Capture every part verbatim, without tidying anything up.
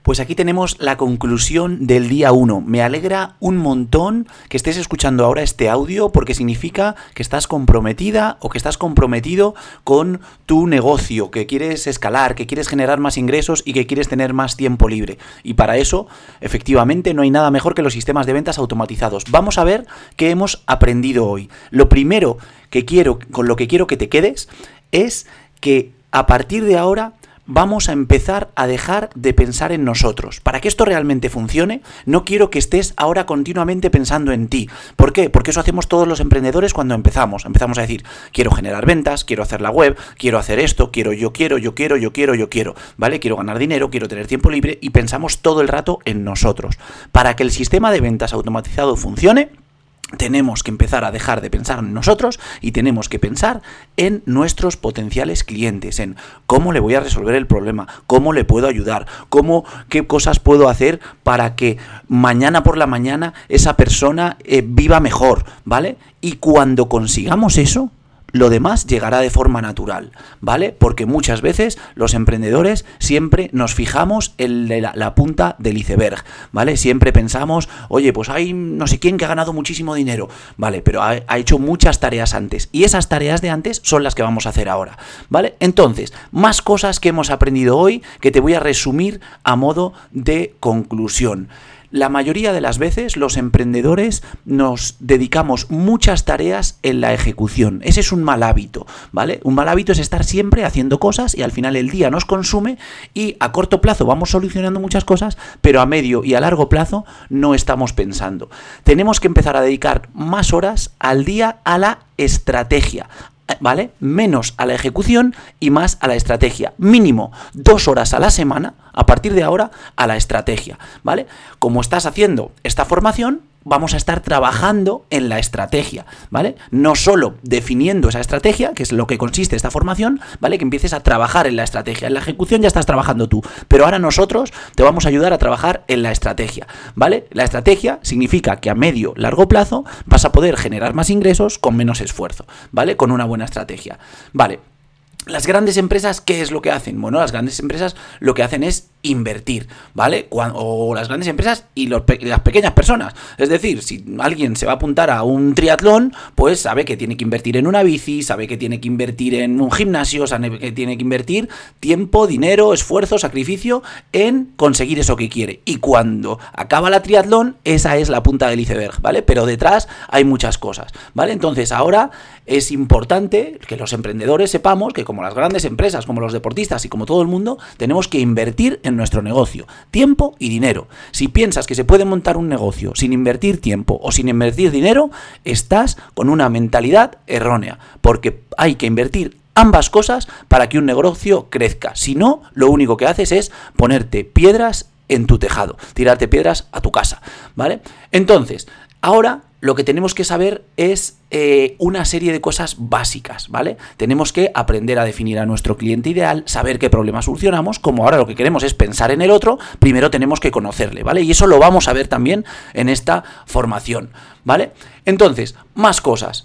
Pues aquí tenemos la conclusión del día uno. Me alegra un montón que estés escuchando ahora este audio porque significa que estás comprometida o que estás comprometido con tu negocio, que quieres escalar, que quieres generar más ingresos y que quieres tener más tiempo libre. Y para eso, efectivamente, no hay nada mejor que los sistemas de ventas automatizados. Vamos a ver qué hemos aprendido hoy. Lo primero que quiero, con lo que quiero que te quedes, es que a partir de ahora vamos a empezar a dejar de pensar en nosotros. Para que esto realmente funcione, no quiero que estés ahora continuamente pensando en ti. ¿Por qué? Porque eso hacemos todos los emprendedores cuando empezamos. Empezamos a decir, quiero generar ventas, quiero hacer la web, quiero hacer esto, quiero, yo quiero, yo quiero, yo quiero, yo quiero, ¿vale? Quiero ganar dinero, quiero tener tiempo libre y pensamos todo el rato en nosotros. Para que el sistema de ventas automatizado funcione, tenemos que empezar a dejar de pensar en nosotros y tenemos que pensar en nuestros potenciales clientes, en cómo le voy a resolver el problema, cómo le puedo ayudar, cómo, qué cosas puedo hacer para que mañana por la mañana esa persona eh, viva mejor, ¿vale? Y cuando consigamos eso, lo demás llegará de forma natural, ¿vale? Porque muchas veces los emprendedores siempre nos fijamos en la, la punta del iceberg, ¿vale? Siempre pensamos, oye, pues hay no sé quién que ha ganado muchísimo dinero, ¿vale? Pero ha, ha hecho muchas tareas antes y esas tareas de antes son las que vamos a hacer ahora, ¿vale? Entonces, más cosas que hemos aprendido hoy que te voy a resumir a modo de conclusión. La mayoría de las veces los emprendedores nos dedicamos muchas tareas en la ejecución. Ese es un mal hábito, ¿vale? Un mal hábito es estar siempre haciendo cosas y al final el día nos consume y a corto plazo vamos solucionando muchas cosas, pero a medio y a largo plazo no estamos pensando. Tenemos que empezar a dedicar más horas al día a la estrategia, ¿vale? Menos a la ejecución y más a la estrategia. Mínimo dos horas a la semana, a partir de ahora, a la estrategia, ¿vale? Como estás haciendo esta formación, vamos a estar trabajando en la estrategia, ¿vale? No solo definiendo esa estrategia, que es lo que consiste esta formación, ¿vale? Que empieces a trabajar en la estrategia. En la ejecución ya estás trabajando tú, pero ahora nosotros te vamos a ayudar a trabajar en la estrategia, ¿vale? La estrategia significa que a medio, largo plazo vas a poder generar más ingresos con menos esfuerzo, ¿vale? Con una buena estrategia, ¿vale? Las grandes empresas, ¿qué es lo que hacen? Bueno, las grandes empresas lo que hacen es invertir, ¿vale? Cuando, o las grandes empresas y los pe- las pequeñas personas. Es decir, si alguien se va a apuntar a un triatlón, pues sabe que tiene que invertir en una bici, sabe que tiene que invertir en un gimnasio, sabe que tiene que invertir tiempo, dinero, esfuerzo, sacrificio en conseguir eso que quiere. Y cuando acaba la triatlón, esa es la punta del iceberg, ¿vale? Pero detrás hay muchas cosas, ¿vale? Entonces ahora es importante que los emprendedores sepamos que como las grandes empresas, como los deportistas y como todo el mundo, tenemos que invertir en nuestro negocio, tiempo y dinero. Si piensas que se puede montar un negocio sin invertir tiempo o sin invertir dinero, estás con una mentalidad errónea, porque hay que invertir ambas cosas para que un negocio crezca. Si no, lo único que haces es ponerte piedras en tu tejado, tirarte piedras a tu casa, ¿vale? Entonces, ahora lo que tenemos que saber es eh, una serie de cosas básicas, ¿vale? Tenemos que aprender a definir a nuestro cliente ideal, saber qué problema solucionamos. Como ahora lo que queremos es pensar en el otro, primero tenemos que conocerle, ¿vale? Y eso lo vamos a ver también en esta formación, ¿vale? Entonces, más cosas.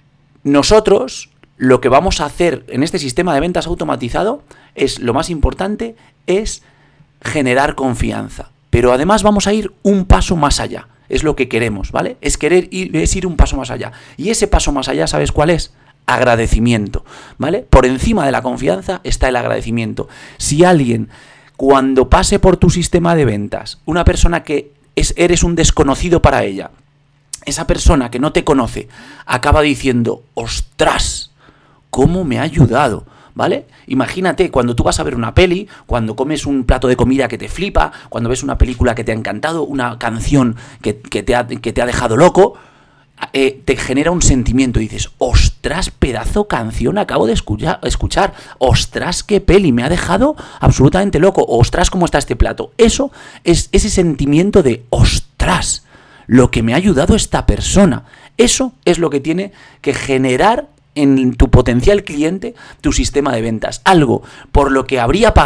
Nosotros lo que vamos a hacer en este sistema de ventas automatizado es, lo más importante, es generar confianza. Pero además vamos a ir un paso más allá. Es lo que queremos, ¿vale? Es querer ir, es ir un paso más allá. Y ese paso más allá, ¿sabes cuál es? Agradecimiento, ¿vale? Por encima de la confianza está el agradecimiento. Si alguien, cuando pase por tu sistema de ventas, una persona que es, eres un desconocido para ella, esa persona que no te conoce, acaba diciendo, ¡ostras! ¿Cómo me ha ayudado? ¿Vale? Imagínate, cuando tú vas a ver una peli, cuando comes un plato de comida que te flipa, cuando ves una película que te ha encantado, una canción que, que, te, ha, que te ha dejado loco, eh, te genera un sentimiento y dices, ostras, pedazo canción acabo de escuchar, escuchar, ostras, qué peli, me ha dejado absolutamente loco, ostras, cómo está este plato. Eso es ese sentimiento de, ostras, lo que me ha ayudado esta persona. Eso es lo que tiene que generar en tu potencial cliente tu sistema de ventas. Algo por lo que habría pagado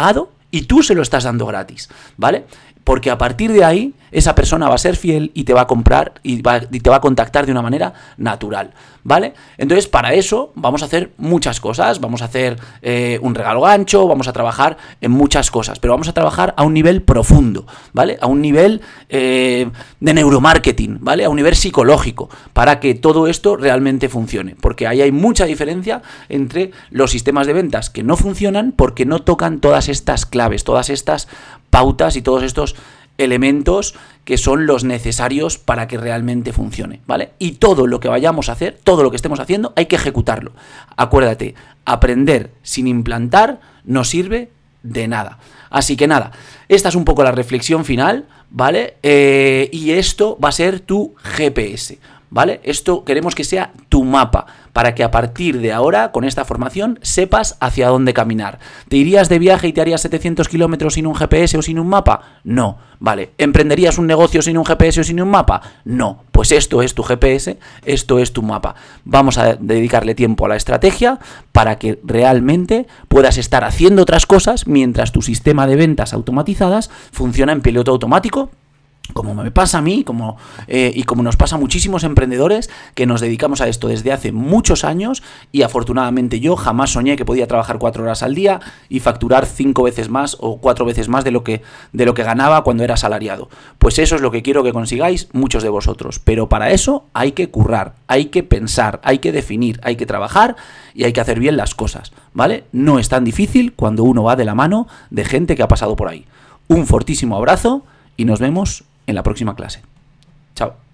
y tú se lo estás dando gratis, ¿vale? Porque a partir de ahí, esa persona va a ser fiel y te va a comprar y, va, y te va a contactar de una manera natural, ¿vale? Entonces, para eso vamos a hacer muchas cosas. Vamos a hacer eh, un regalo gancho, vamos a trabajar en muchas cosas, pero vamos a trabajar a un nivel profundo, ¿vale? A un nivel eh, de neuromarketing, ¿vale? A un nivel psicológico, para que todo esto realmente funcione. Porque ahí hay mucha diferencia entre los sistemas de ventas que no funcionan porque no tocan todas estas claves, todas estas pautas y todos estos elementos que son los necesarios para que realmente funcione, ¿vale? Y todo lo que vayamos a hacer, todo lo que estemos haciendo, hay que ejecutarlo. Acuérdate, aprender sin implantar no sirve de nada. Así que nada, esta es un poco la reflexión final, ¿vale? Eh, y esto va a ser tu G P S, ¿vale? Esto queremos que sea tu mapa, para que a partir de ahora, con esta formación, sepas hacia dónde caminar. ¿Te irías de viaje y te harías setecientos kilómetros sin un G P S o sin un mapa? No. Vale. ¿Emprenderías un negocio sin un G P S o sin un mapa? No. Pues esto es tu G P S, esto es tu mapa. Vamos a dedicarle tiempo a la estrategia para que realmente puedas estar haciendo otras cosas mientras tu sistema de ventas automatizadas funciona en piloto automático, como me pasa a mí como, eh, y como nos pasa a muchísimos emprendedores que nos dedicamos a esto desde hace muchos años, y afortunadamente yo jamás soñé que podía trabajar cuatro horas al día y facturar cinco veces más o cuatro veces más de lo que, de lo que ganaba cuando era asalariado. Pues eso es lo que quiero que consigáis muchos de vosotros, pero para eso hay que currar, hay que pensar, hay que definir, hay que trabajar y hay que hacer bien las cosas, ¿vale? No es tan difícil cuando uno va de la mano de gente que ha pasado por ahí. Un fortísimo abrazo y nos vemos en la próxima clase. Chao.